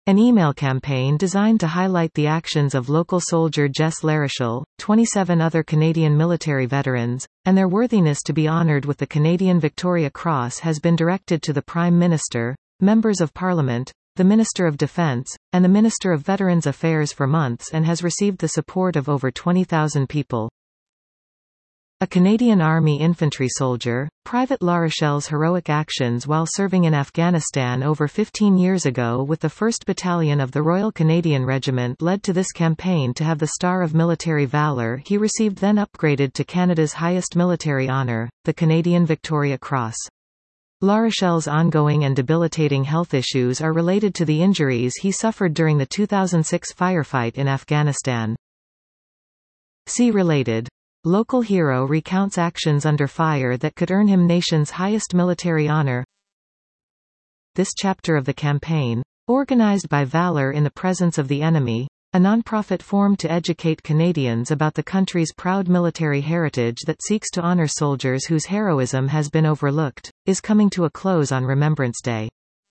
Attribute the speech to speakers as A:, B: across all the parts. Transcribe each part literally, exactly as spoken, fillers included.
A: An email campaign designed to highlight the actions of local soldier Jess Larichel, twenty-seven other Canadian military veterans, and their worthiness to be honoured with the Canadian Victoria Cross has been directed to the Prime Minister, Members of Parliament, the Minister of Defence, and the Minister of Veterans Affairs for months and has received the support of over twenty thousand people. A Canadian Army infantry soldier, Private Larichel's heroic actions while serving in Afghanistan over fifteen years ago with the first Battalion of the Royal Canadian Regiment led to this campaign to have the Star of Military Valour he received then upgraded to Canada's highest military honour, the Canadian Victoria Cross. Larichel's ongoing and debilitating health issues are related to the injuries he suffered during the two thousand six firefight in Afghanistan. See related. Local hero recounts actions under fire that could earn him nation's highest military honor. This chapter of the campaign, organized by Valor in the Presence of the Enemy, a non-profit formed to educate Canadians about the country's proud military heritage that seeks to honor soldiers whose heroism has been overlooked, is coming to a close on Remembrance Day.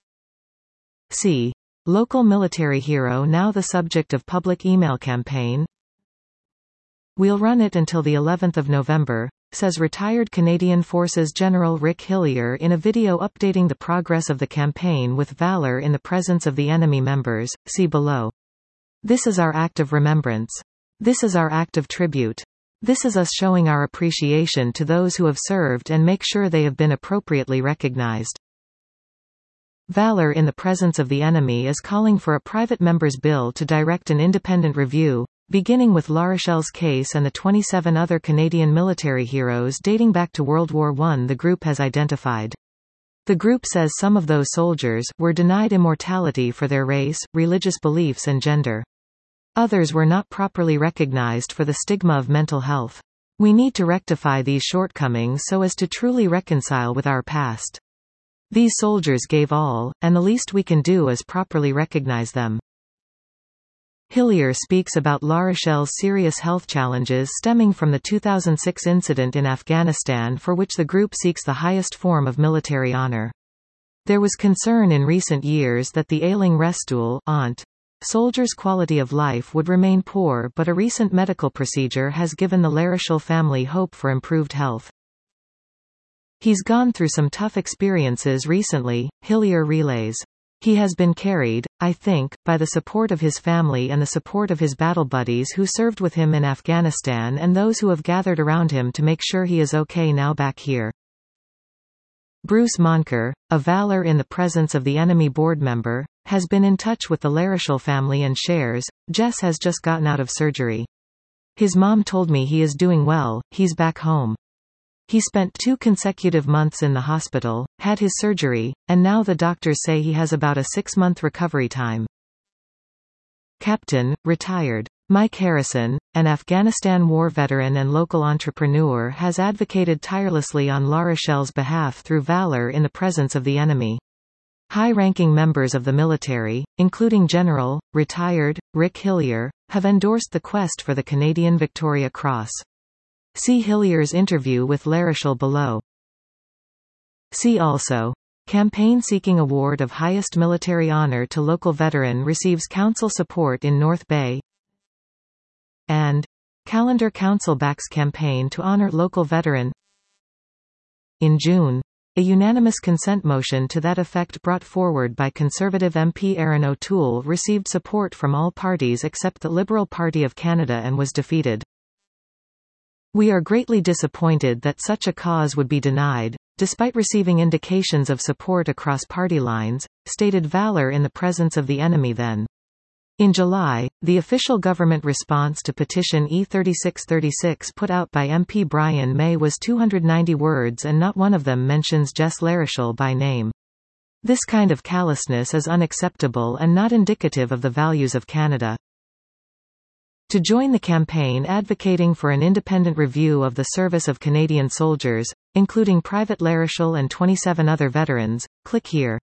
A: See. Local military hero now the subject of public email campaign. We'll run it until the eleventh of November, says retired Canadian Forces General Rick Hillier in a video updating the progress of the campaign with Valor in the Presence of the Enemy members, see below. This is our act of remembrance. This is our act of tribute. This is us showing our appreciation to those who have served and make sure they have been appropriately recognized. Valor in the Presence of the Enemy is calling for a private member's bill to direct an independent review, beginning with Larichel's case and the twenty-seven other Canadian military heroes dating back to World War One the group has identified. The group says some of those soldiers were denied immortality for their race, religious beliefs and gender. Others were not properly recognized for the stigma of mental health. We need to rectify these shortcomings so as to truly reconcile with our past. These soldiers gave all, and the least we can do is properly recognize them. Hillier speaks about Larichel's serious health challenges stemming from the two thousand six incident in Afghanistan for which the group seeks the highest form of military honor. There was concern in recent years that the ailing Restul aunt soldier's quality of life would remain poor, but a recent medical procedure has given the Larichel family hope for improved health. He's gone through some tough experiences recently, Hillier relays. He has been carried, I think, by the support of his family and the support of his battle buddies who served with him in Afghanistan and those who have gathered around him to make sure he is okay now back here. Bruce Monker, a Valor in the Presence of the Enemy board member, has been in touch with the Larichel family and shares, Jess has just gotten out of surgery. His mom told me he is doing well, he's back home. He spent two consecutive months in the hospital, had his surgery, and now the doctors say he has about a six-month recovery time. Captain, retired. Mike Harrison, an Afghanistan war veteran and local entrepreneur, has advocated tirelessly on Larichel's behalf through Valor in the Presence of the Enemy. High-ranking members of the military, including General, retired, Rick Hillier, have endorsed the quest for the Canadian Victoria Cross. See Hillier's interview with Larichel below. See also. Campaign seeking award of highest military honor to local veteran receives council support in North Bay. And. Calendar Council backs campaign to honor local veteran. In June. A unanimous consent motion to that effect brought forward by Conservative M P Erin O'Toole received support from all parties except the Liberal Party of Canada and was defeated. We are greatly disappointed that such a cause would be denied, despite receiving indications of support across party lines, stated Valor in the Presence of the Enemy then. In July, the official government response to petition E thirty-six thirty-six put out by M P Brian May was two hundred ninety words and not one of them mentions Jess Larichel by name. This kind of callousness is unacceptable and not indicative of the values of Canada. To join the campaign advocating for an independent review of the service of Canadian soldiers, including Private Larichel and twenty-seven other veterans, click here.